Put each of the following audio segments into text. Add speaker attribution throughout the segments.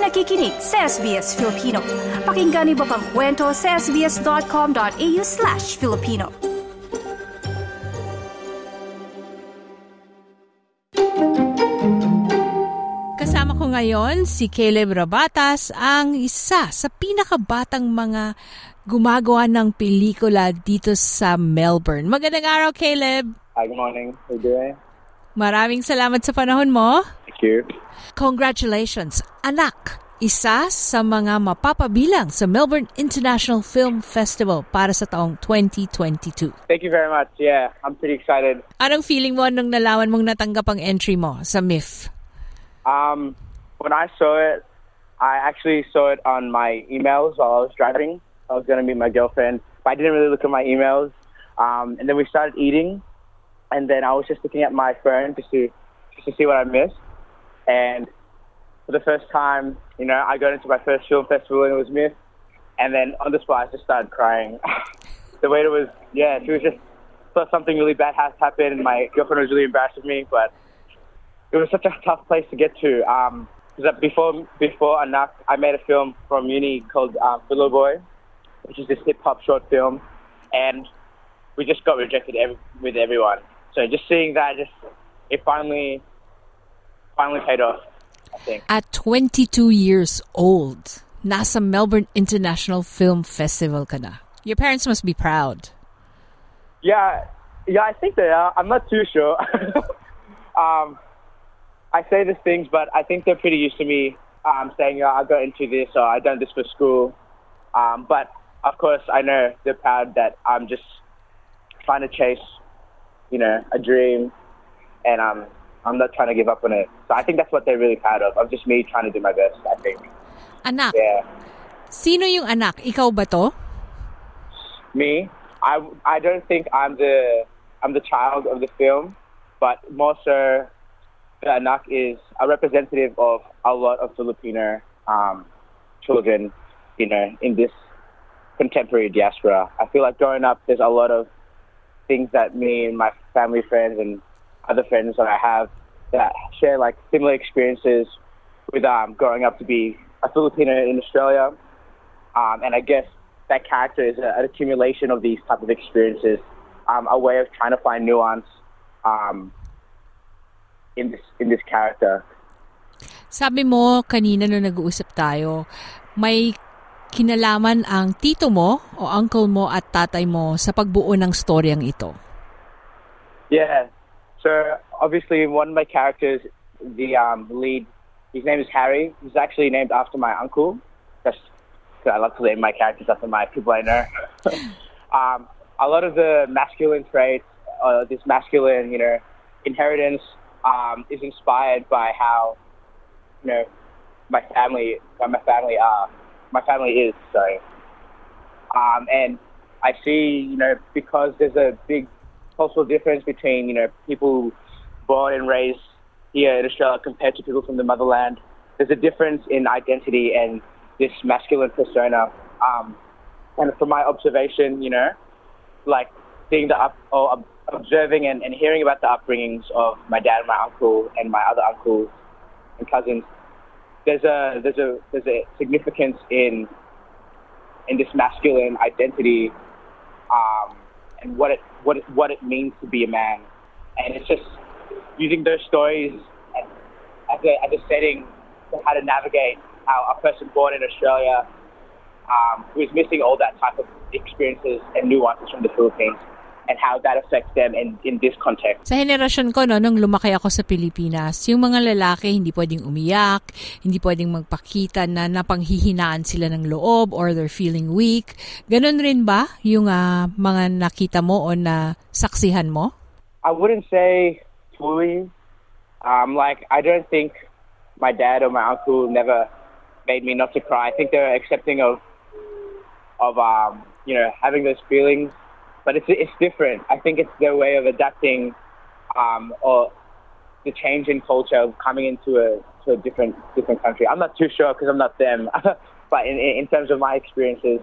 Speaker 1: nakikinig sa SBS Filipino. Pakinggan niyo pa ang kwento sa sbs.com.au/Filipino.
Speaker 2: Kasama ko ngayon si Caleb Rabatas, ang isa sa pinakabatang mga gumagawa ng pelikula dito sa Melbourne. Magandang araw, Caleb.
Speaker 3: Hi, good morning. How you doing?
Speaker 2: Maraming salamat sa panahon mo.
Speaker 3: Thank you.
Speaker 2: Congratulations, anak. Isa sa mga mapapabilang sa Melbourne International Film Festival para sa taong 2022.
Speaker 3: Thank you very much. Yeah, I'm pretty excited.
Speaker 2: Anong feeling mo nung nalaman mong natanggap ang entry mo sa MIFF?
Speaker 3: When I saw it, I actually saw it on my emails while I was driving. I was going to meet my girlfriend, but I didn't really look at my emails. And then we started eating, and then I was just looking at my phone just to see what I missed. And for the first time, you know, I got into my first film festival and it was MIFF. And then on the spot, I just started crying. The way it was, she was just thought something really bad has happened. My girlfriend was really embarrassed of me, but it was such a tough place to get to. Because before Anak, I made a film from uni called Willow Boy, which is this hip-hop short film. And we just got rejected with everyone. So just seeing that, it finally paid off, I think.
Speaker 2: At 22 years old, nasa Melbourne International Film Festival ka na. Your parents must be proud.
Speaker 3: Yeah, I think they are. I'm not too sure. I say these things, but I think they're pretty used to me saying, I got into this or I done this for school. But, of course, I know they're proud that I'm just trying to chase, you know, a dream, and I'm not trying to give up on it. So I think that's what they're really proud of. I'm just me trying to do my best, I think.
Speaker 2: Anak?
Speaker 3: Yeah.
Speaker 2: Sino yung anak? Ikaw ba to?
Speaker 3: Me? I don't think I'm the child of the film, but more so the anak is a representative of a lot of Filipino children, you know, in this contemporary diaspora. I feel like growing up, there's a lot of things that me and my family friends and other friends that I have that share like similar experiences with growing up to be a Filipino in Australia. And I guess that character is an accumulation of these type of experiences, a way of trying to find nuance in this character.
Speaker 2: Sabi mo kanina nung nag-uusap tayo, may kinalaman ang tito mo o uncle mo at tatay mo sa pagbuo ng storyang ito.
Speaker 3: Yeah. So obviously one of my characters, the lead, his name is Harry. He's actually named after my uncle. Just because I love to name my characters after my people I know. A lot of the masculine traits, this masculine, you know, inheritance is inspired by how, you know, my family is. Sorry. And I see, you know, because there's a big cultural difference between, you know, people born and raised here in Australia compared to people from the motherland. There's a difference in identity and this masculine persona. And from my observation, you know, like seeing observing and hearing about the upbringings of my dad and my uncle and my other uncles and cousins, there's a significance in this masculine identity, and what it means to be a man. And it's just using those stories as a setting for how to navigate how a person born in Australia who is missing all that type of experiences and nuances from the Philippines, and how that affects them in this context.
Speaker 2: Sa henerasyon ko, nung lumaki ako sa Pilipinas, yung mga lalaki hindi pwedeng umiyak, hindi pwedeng magpakita na napanghihinaan sila ng loob or they're feeling weak. Ganon rin ba yung mga nakita mo o na saksihan mo?
Speaker 3: I wouldn't say fully. I don't think my dad or my uncle never made me not to cry. I think they were accepting of you know, having those feelings. But it's different. I think it's their way of adapting, or the change in culture of coming into a different country. I'm not too sure because I'm not them. But in terms of my experiences,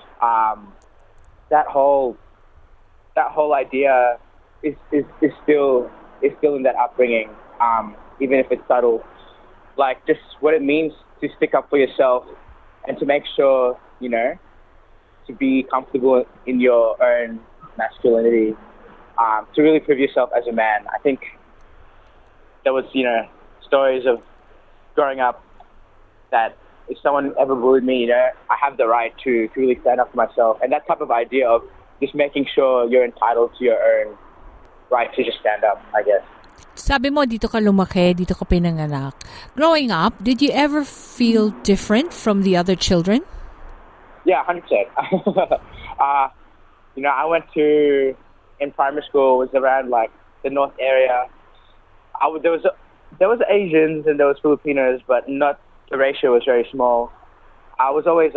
Speaker 3: that whole idea is still in that upbringing, even if it's subtle. Like just what it means to stick up for yourself and to make sure, to be comfortable in your own masculinity, to really prove yourself as a man. I think there was, stories of growing up that if someone ever bullied me, I have the right to really stand up for myself. And that type of idea of just making sure you're entitled to your own right to just stand up, I guess.
Speaker 2: Sabi mo, dito ka lumaki, dito ka pinanganak. Growing up, did you ever feel different from the other children?
Speaker 3: Yeah, 100%. I went to, in primary school, it was around like the north area. There was Asians and there was Filipinos, but not, the ratio was very small. I was always,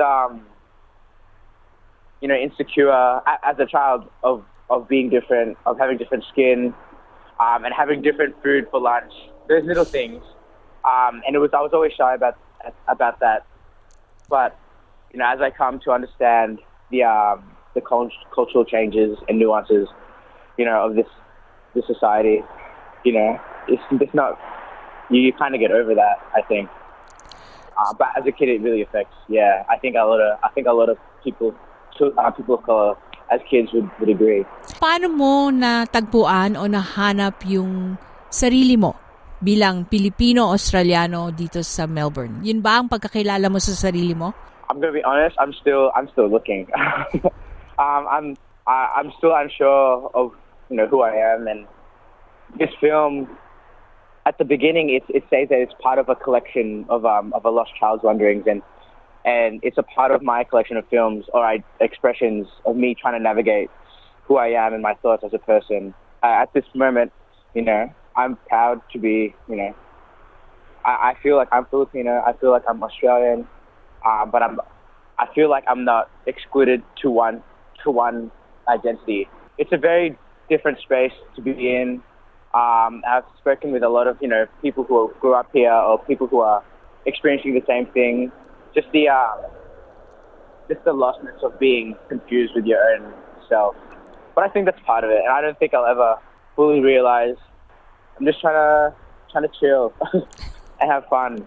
Speaker 3: insecure as a child of being different, of having different skin, and having different food for lunch. There's little things, and I was always shy about that. But as I come to understand the cultural changes and nuances, of this society, it's not. You kind of get over that, I think. But as a kid, it really affects. Yeah, I think a lot of people of color as kids would agree.
Speaker 2: Paano mo natagpuan o nahanap yung sarili mo bilang Pilipino-Australiano dito sa Melbourne? Yun ba ang pagkakilala mo sa sarili mo?
Speaker 3: I'm gonna be honest. I'm still looking. I'm still unsure of who I am, and this film. At the beginning, it says that it's part of a collection of a lost child's wanderings, and it's a part of my collection of films or expressions of me trying to navigate who I am and my thoughts as a person. At this moment, I'm proud to be. I feel like I'm Filipino. I feel like I'm Australian, but I feel like I'm not excluded to one identity. It's a very different space to be in. I've spoken with a lot of, people who grew up here or people who are experiencing the same thing. Just the lostness of being confused with your own self. But I think that's part of it, and I don't think I'll ever fully realize. I'm just trying to chill and have fun.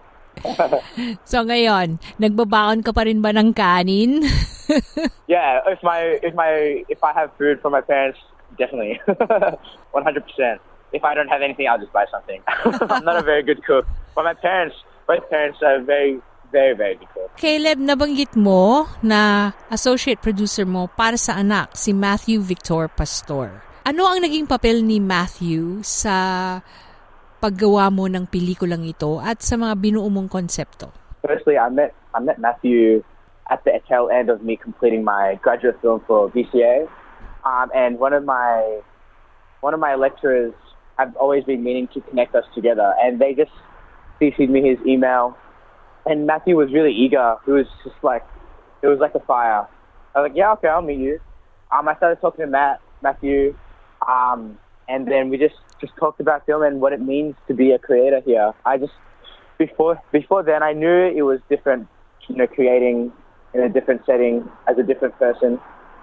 Speaker 2: So ngayon, nagbabaon ka pa rin ba ng kanin?
Speaker 3: Yeah, if I have food from my parents, definitely, 100%. If I don't have anything, I'll just buy something. I'm not a very good cook. But both parents are very, very, very good cook.
Speaker 2: Caleb, nabanggit mo na associate producer mo para sa anak, si Matthew Victor Pastor. Ano ang naging papel ni Matthew sa paggawa mo ng pelikulang ito at sa mga binuo mong konsepto?
Speaker 3: Firstly, I met Matthew at the tail end of me completing my graduate film for VCA. And one of my lecturers, I've always been meaning to connect us together, and they just CC'd me his email, and Matthew was really eager. He was just like, it was like a fire. I was like, yeah, okay, I'll meet you. I started talking to Matthew, and then we just talked about film and what it means to be a creator here. Before then, I knew it was different, creating in a different setting as a different person.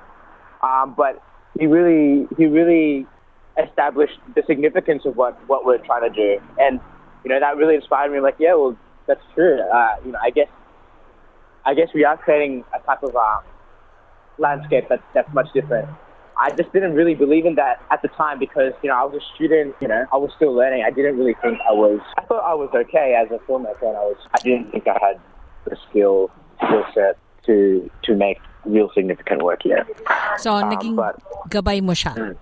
Speaker 3: But he really established the significance of what we're trying to do, and that really inspired me. I'm like, yeah, well, that's true. I guess we are creating a type of landscape that's much different. I just didn't really believe in that at the time because I was a student. I was still learning. I didn't really think I thought I was okay as a filmmaker, and I didn't think I had the skill set to make real significant work here.
Speaker 2: So naging gabay mo siya.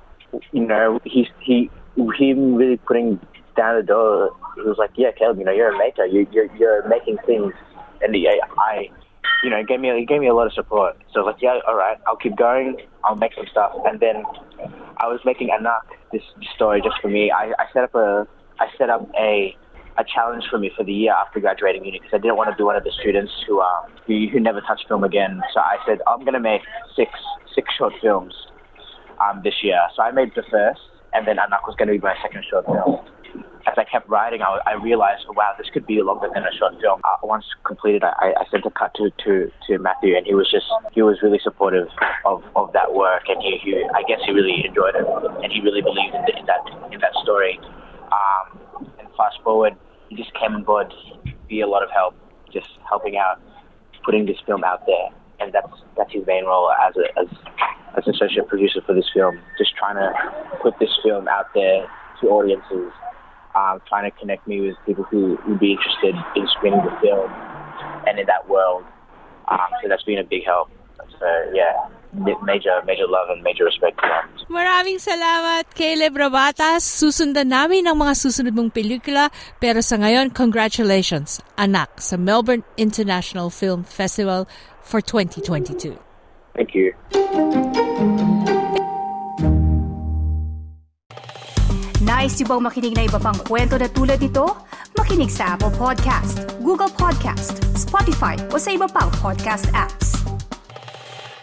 Speaker 3: Him really putting down the door. He was like, "Yeah, Caleb, you're a maker. You're making things," and gave me a lot of support. So I was like, "Yeah, all right, I'll keep going. I'll make some stuff." And then I was making Anak, this story just for me. I set up a challenge for me for the year after graduating uni because I didn't want to be one of the students who never touched film again. So I said, I'm going to make six short films this year. So I made the first, and then Anak was going to be my second short film. As I kept writing, I realized, wow, this could be longer than a short film. Once completed, I sent a cut to Matthew, and he was really supportive of that work, and I guess he really enjoyed it, and he really believed in that story. And fast forward, he just came on board, be a lot of help, just helping out, putting this film out there, and that's his main role as an associate producer for this film. Just trying to put this film out there to audiences, trying to connect me with people who would be interested in screening the film and in that world. So that's been a big help. So yeah, major love and major respect to them.
Speaker 2: Maraming salamat, Caleb Robatas. Susundan namin ang mga susunod mong pelikula. Pero sa ngayon, congratulations, anak, sa Melbourne International Film Festival for 2022.
Speaker 3: Thank you.
Speaker 1: Nice yung bang makinig na iba pang kwento na tulad ito? Makinig sa Apple Podcast, Google Podcast, Spotify o sa iba pang podcast apps.